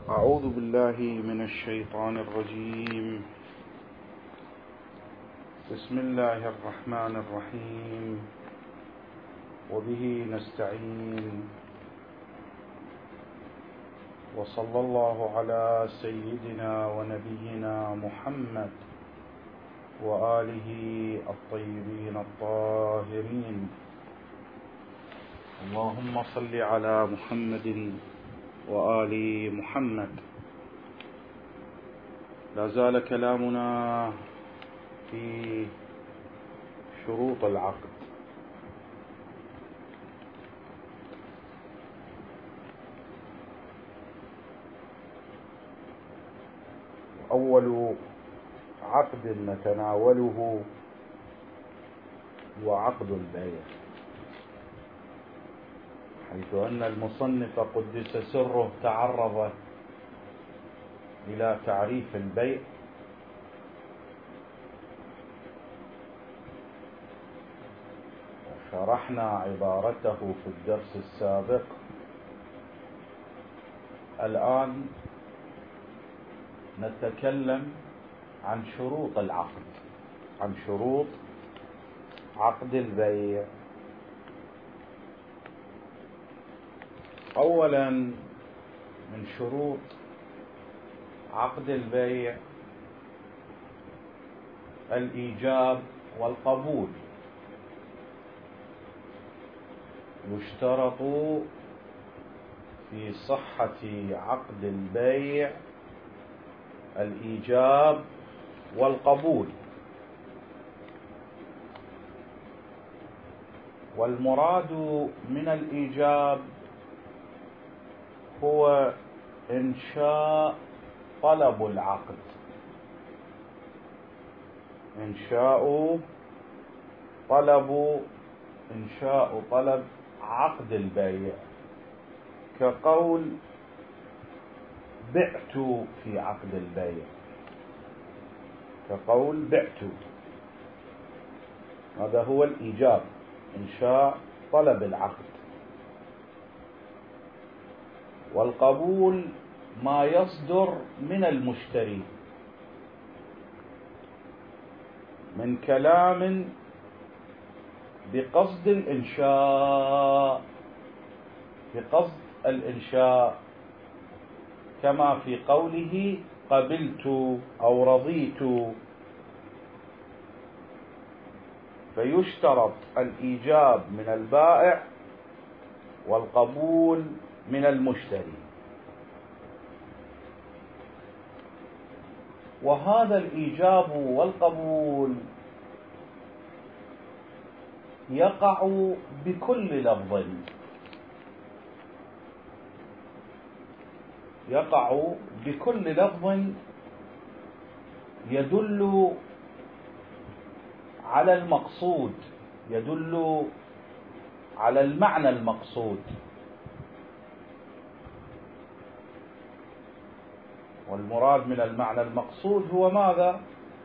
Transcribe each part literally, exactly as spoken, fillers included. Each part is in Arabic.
أعوذ بالله من الشيطان الرجيم. بسم الله الرحمن الرحيم، وبه نستعين، وصلى الله على سيدنا ونبينا محمد وآله الطيبين الطاهرين. اللهم صل على محمد وآل محمد. لا زال كلامنا في شروط العقد. أول عقد نتناوله هو عقد البيع، حيث أن المصنف قدس سره تعرض إلى تعريف البيع، وشرحنا عبارته في الدرس السابق. الآن نتكلم عن شروط العقد، عن شروط عقد البيع. أولا من شروط عقد البيع الإيجاب والقبول. يشترط في صحة عقد البيع الإيجاب والقبول، والمراد من الإيجاب هو إنشاء طلب العقد، إنشاء طلب إنشاء طلب عقد البيع، كقول بعت في عقد البيع، كقول بعت. هذا هو الإيجاب، إنشاء طلب العقد. والقبول ما يصدر من المشتري من كلام بقصد الإنشاء، بقصد الإنشاء، كما في قوله قبلت أو رضيت. فيشترط الإيجاب من البائع والقبول من المشتري. وهذا الإيجاب والقبول يقع بكل لفظ، يقع بكل لفظ يدل على المقصود، يدل على المعنى المقصود. والمراد من المعنى المقصود هو ماذا؟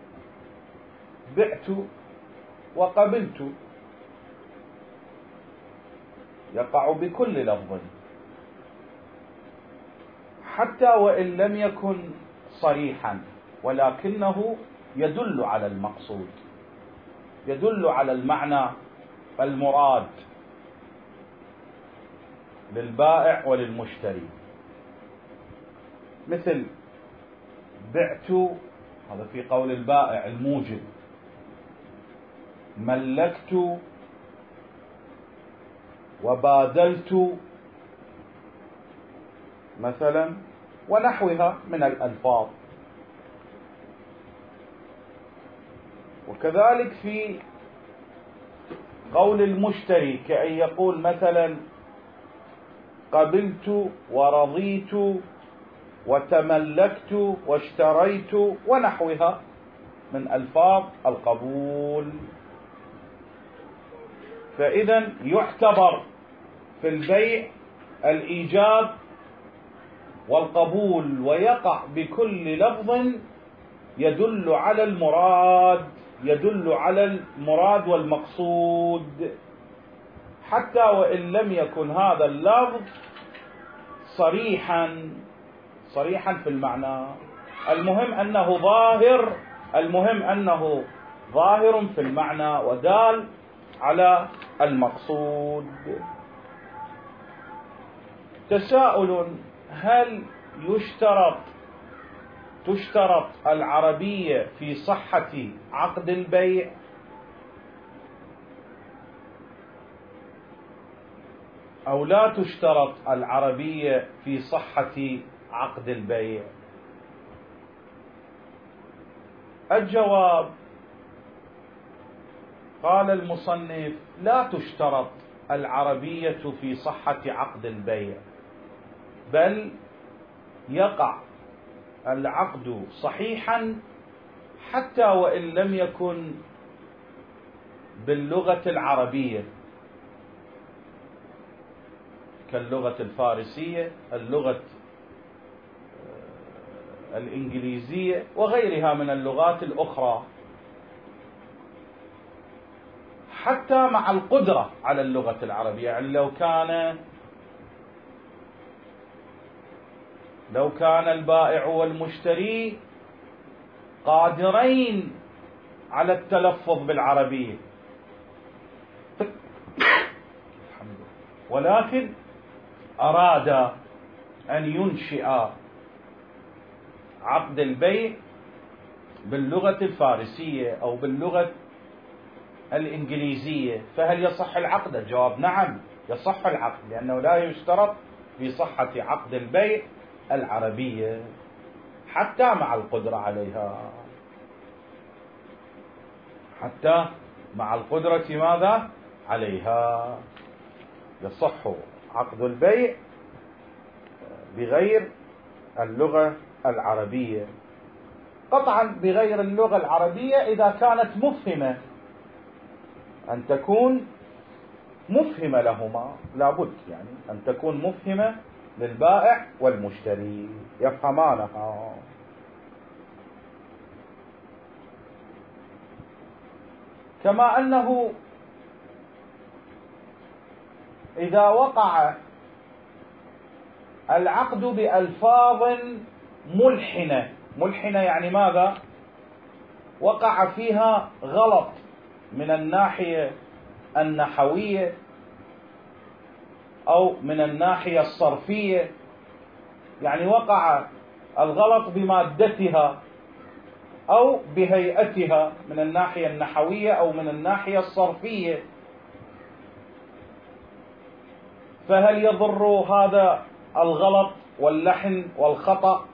بعت وقبلت، يقع بكل لفظ، حتى وإن لم يكن صريحا، ولكنه يدل على المقصود، يدل على المعنى المراد للبائع وللمشتري. مثل بعت، هذا في قول البائع الموجب، ملكت وبادلت مثلا، ونحوها من الألفاظ. وكذلك في قول المشتري، كأن يقول مثلا قبلت ورضيت وتملكت واشتريت، ونحوها من ألفاظ القبول. فإذا يعتبر في البيع الإيجاب والقبول، ويقع بكل لفظ يدل على المراد، يدل على المراد والمقصود، حتى وإن لم يكن هذا اللفظ صريحا صريحا في المعنى. المهم أنه ظاهر المهم أنه ظاهر في المعنى ودال على المقصود. تساؤل: هل يشترط تشترط العربية في صحة عقد البيع؟ أو لا تشترط العربية في صحة عقد البيع؟ الجواب: قال المصنف: لا تشترط العربية في صحة عقد البيع، بل يقع العقد صحيحا حتى وإن لم يكن باللغة العربية، كاللغة الفارسية، اللغة الإنجليزية وغيرها من اللغات الأخرى، حتى مع القدرة على اللغة العربية. يعني لو كان لو كان البائع والمشتري قادرين على التلفظ بالعربية ولكن أراد أن ينشئ عقد البيع باللغة الفارسية أو باللغة الإنجليزية، فهل يصح العقد؟ الجواب: نعم، يصح العقد، لأنه لا يشترط في صحة عقد البيع العربية حتى مع القدرة عليها، حتى مع القدرة ماذا؟ عليها. يصح عقد البيع بغير اللغة العربية، قطعا بغير اللغة العربية إذا كانت مفهمة، أن تكون مفهمة لهما، لابد يعني أن تكون مفهمة للبائع والمشتري يفهمانها. كما أنه إذا وقع العقد بألفاظ ملحنة، ملحنة يعني ماذا؟ وقع فيها غلط من الناحية النحوية أو من الناحية الصرفية، يعني وقع الغلط بمادتها أو بهيئتها من الناحية النحوية أو من الناحية الصرفية، فهل يضر هذا الغلط واللحن والخطأ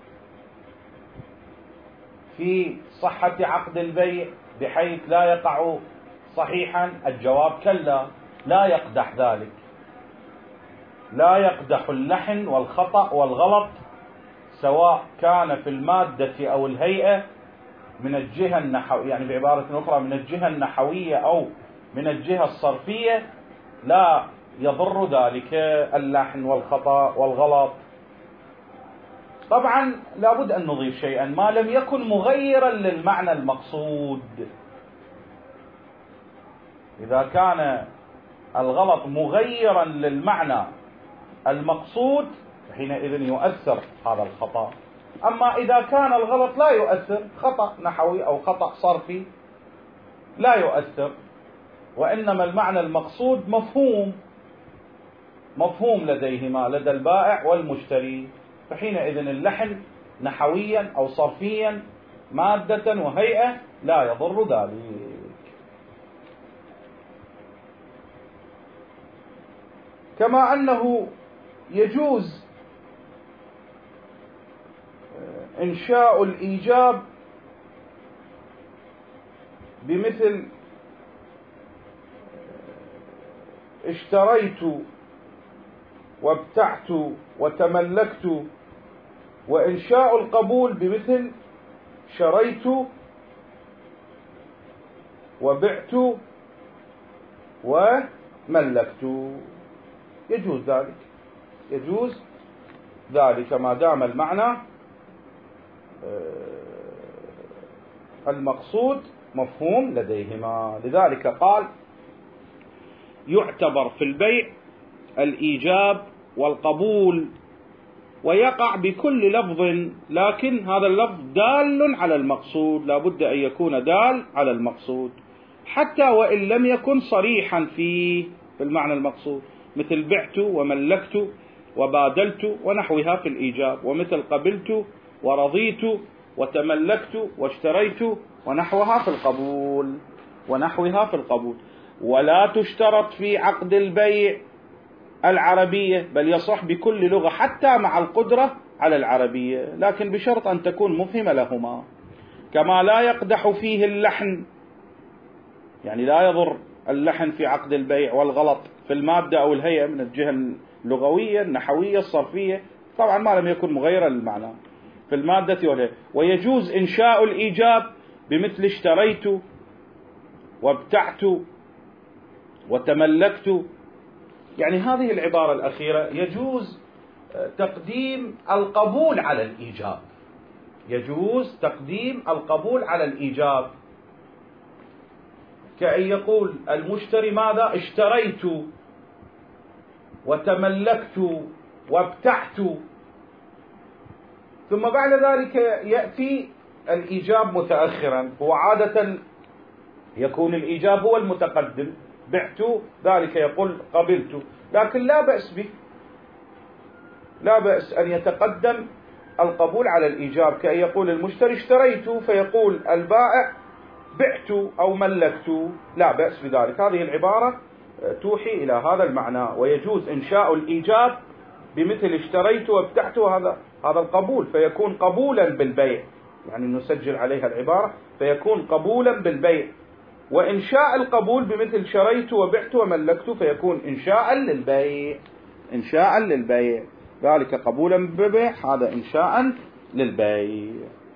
في صحة عقد البيع بحيث لا يقع صحيحا؟ الجواب: كلا، لا يقدح ذلك، لا يقدح اللحن والخطأ والغلط، سواء كان في المادة أو الهيئة من الجهة النحوية، يعني بعبارة أخرى من الجهة النحوية أو من الجهة الصرفية، لا يضر ذلك اللحن والخطأ والغلط. طبعا لابد أن نضيف شيئا: ما لم يكن مغيرا للمعنى المقصود. إذا كان الغلط مغيرا للمعنى المقصود حينئذ يؤثر هذا الخطأ. أما إذا كان الغلط لا يؤثر، خطأ نحوي أو خطأ صرفي، لا يؤثر، وإنما المعنى المقصود مفهوم مفهوم لديهما، لدى البائع والمشتري، فحينئذ اللحن نحويا أو صرفيا، مادة وهيئة، لا يضر ذلك. كما أنه يجوز إنشاء الإيجاب بمثل اشتريت وابتعت وتملكت، وإنشاء القبول بمثل شريت وبعت وملكت. يجوز ذلك، يجوز ذلك ما دام المعنى المقصود مفهوم لديهما. لذلك قال: يعتبر في البيع الإيجاب والقبول ويقع بكل لفظ، لكن هذا اللفظ دال على المقصود، لا بد أن يكون دال على المقصود حتى وإن لم يكن صريحا فيه في المعنى المقصود، مثل بعت وملكت وبادلت ونحوها في الإيجاب، ومثل قبلت ورضيت وتملكت واشتريت ونحوها في القبول ونحوها في القبول. ولا تشترط في عقد البيع العربية، بل يصح بكل لغة حتى مع القدرة على العربية، لكن بشرط أن تكون مفهمة لهما. كما لا يقدح فيه اللحن، يعني لا يضر اللحن في عقد البيع والغلط في المادة أو الهيئة من الجهة اللغوية النحوية الصرفية، طبعا ما لم يكن مغيرا للمعنى في المادة والهيئة. ويجوز إنشاء الإيجاب بمثل اشتريت وابتعت وتملكت، يعني هذه العبارة الأخيرة يجوز تقديم القبول على الإيجاب، يجوز تقديم القبول على الإيجاب، كأن يقول المشتري ماذا؟ اشتريت وتملكت وابتعت، ثم بعد ذلك يأتي الإيجاب متأخرا. هو عادة يكون الإيجاب هو المتقدم، بعت ذلك يقول قبلت، لكن لا بأس به، لا بأس أن يتقدم القبول على الإيجاب، كأن يقول المشتري اشتريت فيقول البائع بعت أو ملكت، لا بأس بذلك. هذه العبارة توحي إلى هذا المعنى. ويجوز إنشاء الإيجاب بمثل اشتريت وابتعت، هذا هذا القبول فيكون قبولا بالبيع، يعني نسجل عليها العبارة فيكون قبولا بالبيع. وإنشاء القبول بمثل شريت وبعت وملكت فيكون إنشاء للبيع، إنشاء للبيع، ذلك قبولا بالبيع، هذا إنشاء للبيع.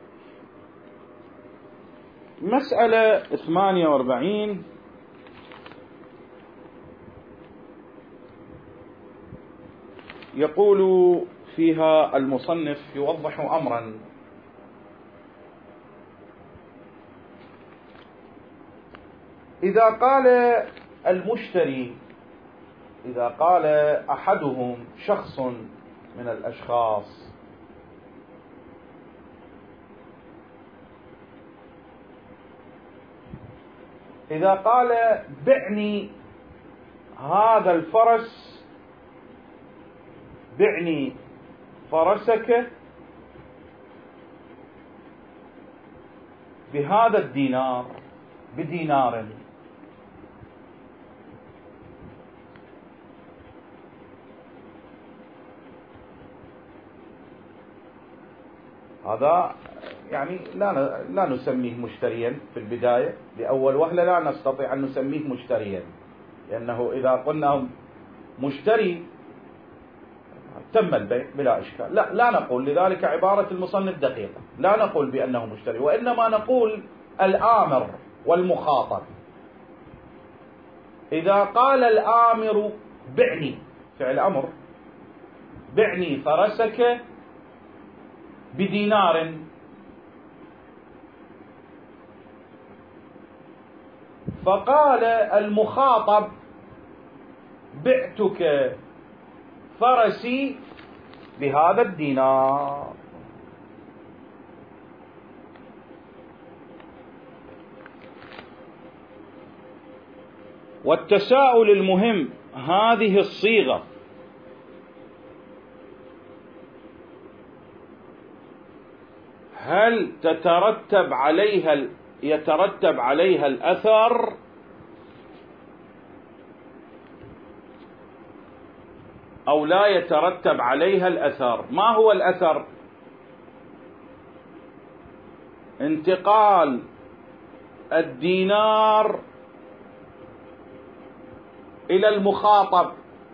مسألة ثمانية وأربعين يقول فيها المصنف يوضح أمرا: إذا قال المشتري، إذا قال أحدهم شخص من الأشخاص إذا قال بعني هذا الفرس، بعني فرسك بهذا الدينار، بدينار، هذا يعني لا لا نسميه مشتريا في البداية، لأول وهلة لا نستطيع أن نسميه مشتريا، لأنه إذا قلنا مشتري تم البيع بلا إشكال. لا لا نقول، لذلك عبارة المصنف دقيقة، لا نقول بأنه مشتري، وإنما نقول الآمر والمخاطب. إذا قال الآمر بعني، فعل أمر، بعني فرسك بدينار، فقال المخاطب بعتك فرسي بهذا الدينار. والتساؤل المهم: هذه الصيغة هل تترتب عليها يترتب عليها الأثر أو لا يترتب عليها الأثر؟ ما هو الأثر؟ انتقال الدينار إلى المخاطب،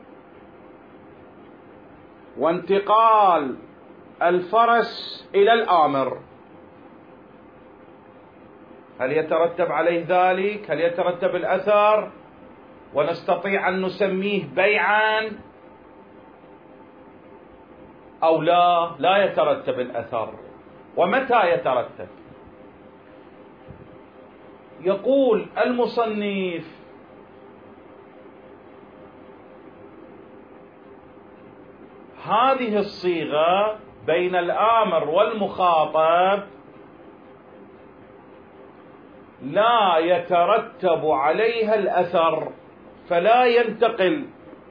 وانتقال الفرس إلى الآمر، هل يترتب عليه ذلك؟ هل يترتب الأثر ونستطيع أن نسميه بيعا أو لا؟ لا يترتب الأثر. ومتى يترتب؟ يقول المصنف: هذه الصيغة بين الآمر والمخاطب لا يترتب عليها الأثر، فلا ينتقل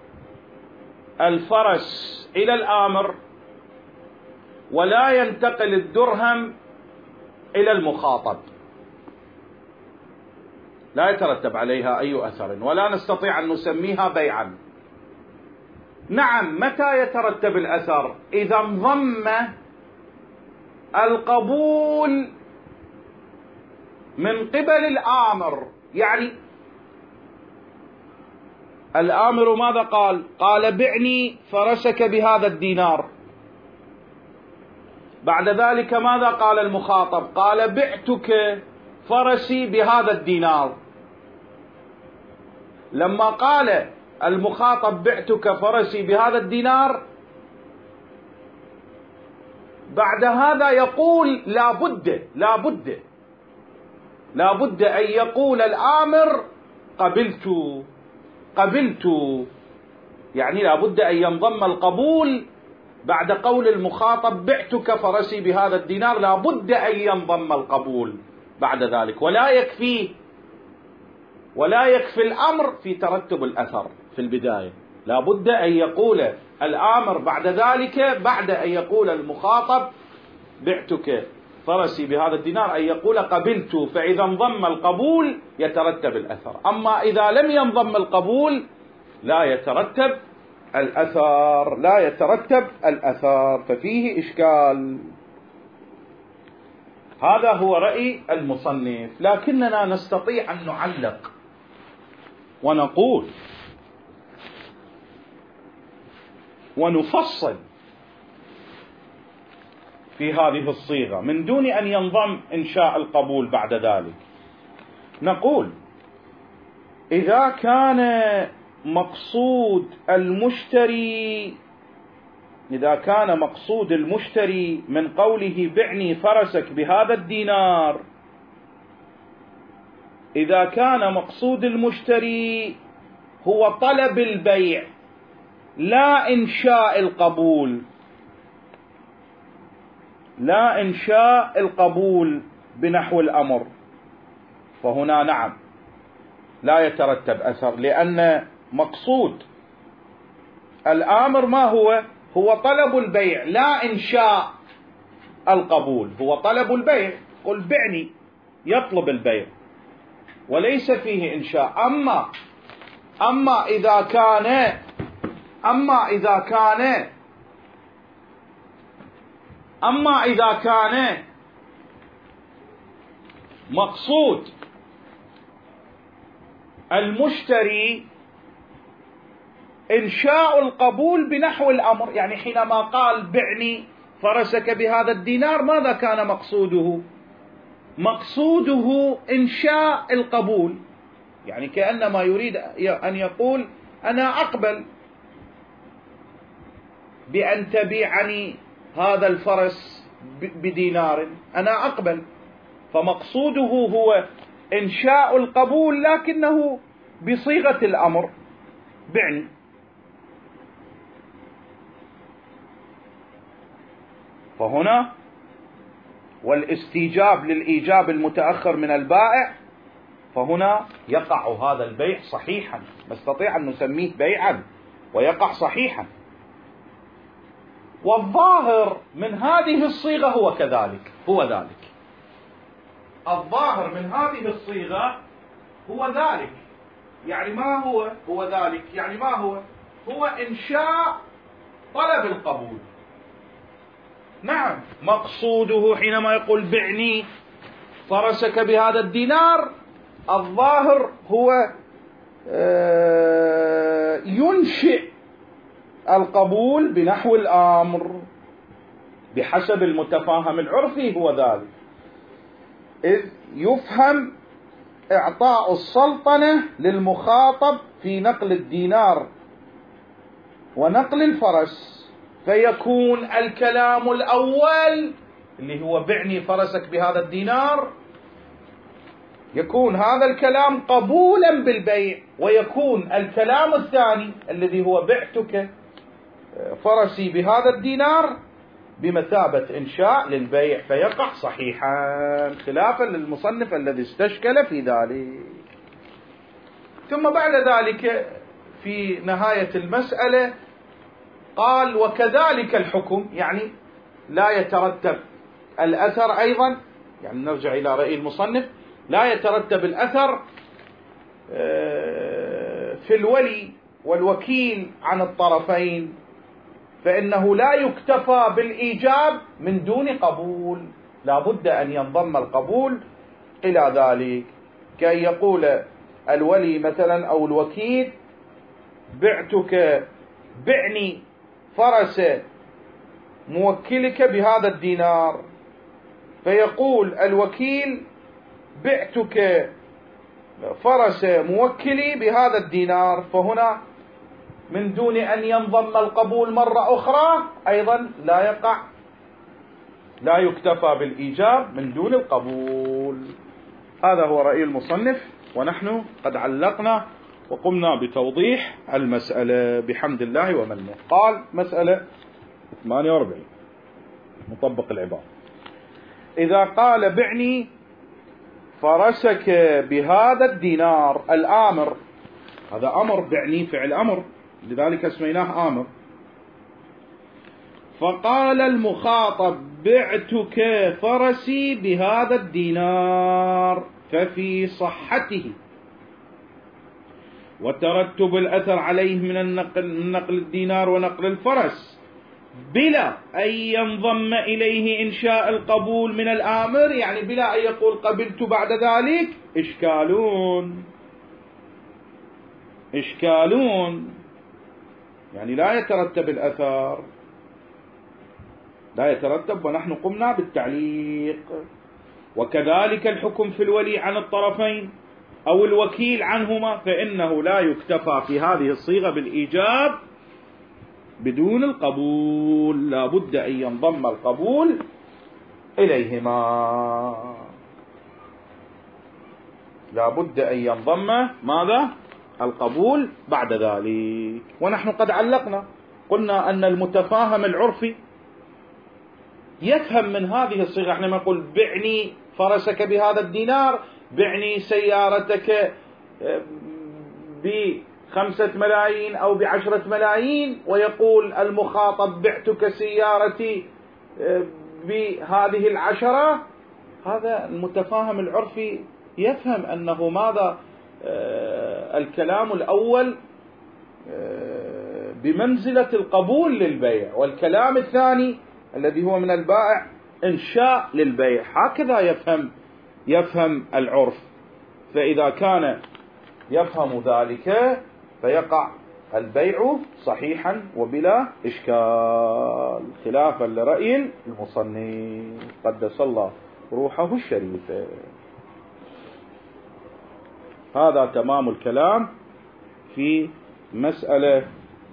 الفرس إلى الآمر ولا ينتقل الدرهم إلى المخاطب، لا يترتب عليها أي أثر ولا نستطيع أن نسميها بيعا. نعم، متى يترتب الأثر؟ إذا انضم القبول من قبل الآمر. يعني الآمر ماذا قال؟ قال بعني فرسك بهذا الدينار. بعد ذلك ماذا قال المخاطب؟ قال بعتك فرسي بهذا الدينار. لما قال المخاطب بعتك فرسي بهذا الدينار، بعد هذا يقول لا بد لا بد لا بد أن يقول الآمر قبلت قبلت، يعني لا بد أن ينضم القبول بعد قول المخاطب بعتك فرسي بهذا الدينار، لا بد أن ينضم القبول بعد ذلك، ولا يكفي ولا يكفي الأمر في ترتب الأثر في البداية، لا بد أن يقول الآمر بعد ذلك، بعد أن يقول المخاطب بعتك فرسي بهذا الدينار، أن يقول قبلت، فإذا انضم القبول يترتب الأثر. أما إذا لم ينضم القبول لا يترتب الأثر لا يترتب الأثر ففيه إشكال. هذا هو رأي المصنف، لكننا نستطيع أن نعلق ونقول ونفصل في هذه الصيغة من دون أن ينضم إنشاء القبول بعد ذلك. نقول إذا كان مقصود المشتري إذا كان مقصود المشتري من قوله بعني فرسك بهذا الدينار إذا كان مقصود المشتري هو طلب البيع لا إنشاء القبول لا إنشاء القبول بنحو الأمر، فهنا نعم لا يترتب أثر، لأن مقصود الآمر ما هو؟ هو طلب البيع لا إنشاء القبول، هو طلب البيع، قل بعني، يطلب البيع وليس فيه إنشاء. أما أما إذا كان أما إذا كان أما إذا كان مقصود المشتري إنشاء القبول بنحو الأمر، يعني حينما قال بعني فرسك بهذا الدينار ماذا كان مقصوده؟ مقصوده إنشاء القبول، يعني كأنما يريد أن يقول أنا أقبل بأن تبيعني هذا الفرس بدينار، أنا أقبل، فمقصوده هو إنشاء القبول لكنه بصيغة الأمر بعني. فهنا والاستيجاب للإيجاب المتأخر من البائع، فهنا يقع هذا البيع صحيحا، نستطيع أن نسميه بيعا ويقع صحيحا. والظاهر من هذه الصيغة هو كذلك هو ذلك الظاهر من هذه الصيغة هو ذلك، يعني ما هو هو ذلك يعني ما هو هو إنشاء طلب القبول. نعم، مقصوده حينما يقول بعني فرسك بهذا الدينار، الظاهر هو ينشئ القبول بنحو الأمر بحسب المتفاهم العرفي، هو ذلك، إذ يفهم إعطاء السلطنة للمخاطب في نقل الدينار ونقل الفرس، فيكون الكلام الأول اللي هو بعني فرسك بهذا الدينار يكون هذا الكلام قبولا بالبيع، ويكون الكلام الثاني الذي هو بعتك فرسي بهذا الدينار بمثابة إنشاء للبيع فيقع صحيحا، خلافا للمصنف الذي استشكل في ذلك. ثم بعد ذلك في نهاية المسألة قال وكذلك الحكم، يعني لا يترتب الأثر أيضا، يعني نرجع إلى رأي المصنف، لا يترتب الأثر في الولي والوكيل عن الطرفين، فإنه لا يكتفى بالإيجاب من دون قبول، لا بد أن ينضم القبول إلى ذلك، كأن يقول الولي مثلا أو الوكيل بعتك بعني فرس موكلك بهذا الدينار، فيقول الوكيل بعتك فرس موكلي بهذا الدينار، فهنا من دون أن ينضم القبول مرة أخرى أيضا لا يقع، لا يكتفى بالإيجاب من دون القبول. هذا هو رأي المصنف، ونحن قد علقنا وقمنا بتوضيح المسألة بحمد الله ومنه. قال مسألة ثمانية وأربعين مطبق العبارة: إذا قال بعني فرسك بهذا الدينار، الآمر، هذا أمر، بعني فعل أمر لذلك اسميناه آمر، فقال المخاطب بعتك فرسي بهذا الدينار، ففي صحته وترتب الأثر عليه من النقل نقل الدينار ونقل الفرس بلا أن ينضم إليه إنشاء القبول من الآمر، يعني بلا أن يقول قبلت بعد ذلك، إشكالون إشكالون يعني لا يترتب الأثر، لا يترتب، ونحن قمنا بالتعليق. وكذلك الحكم في الولي عن الطرفين أو الوكيل عنهما، فإنه لا يكتفى في هذه الصيغة بالإيجاب بدون القبول، لا بد أن ينضم القبول إليهما، لا بد أن ينضم ماذا؟ القبول بعد ذلك. ونحن قد علقنا قلنا أن المتفاهم العرفي يفهم من هذه الصيغة، احنا ما نقول بعني فرسك بهذا الدينار، بعني سيارتك بخمسة ملايين أو بعشرة ملايين، ويقول المخاطب بعتك سيارتي بهذه العشرة، هذا المتفاهم العرفي يفهم أنه ماذا؟ الكلام الأول بمنزلة القبول للبيع، والكلام الثاني الذي هو من البائع إنشاء للبيع، هكذا يفهم يفهم العرف. فإذا كان يفهم ذلك فيقع البيع صحيحا وبلا إشكال، خلافا لرأي المصنف قدس الله روحه الشريفة. هذا تمام الكلام في مسألة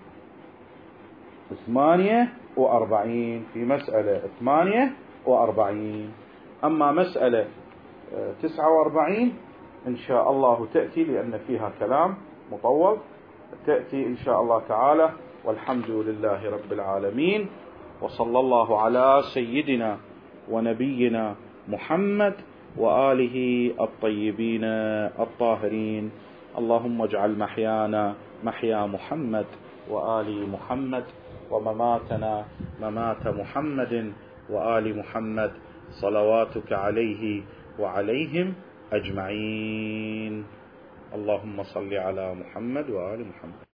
ثمانية وأربعين، في مسألة ثمانية وأربعين. أما مسألة تسعة وأربعين إن شاء الله تأتي، لأن فيها كلام مطول، تأتي إن شاء الله تعالى. والحمد لله رب العالمين، وصلى الله على سيدنا ونبينا محمد وآله الطيبين الطاهرين. اللهم اجعل محيانا محيا محمد وآل محمد، ومماتنا ممات محمد وآل محمد، صلواتك عليه وعليهم أجمعين. اللهم صل على محمد وآل محمد.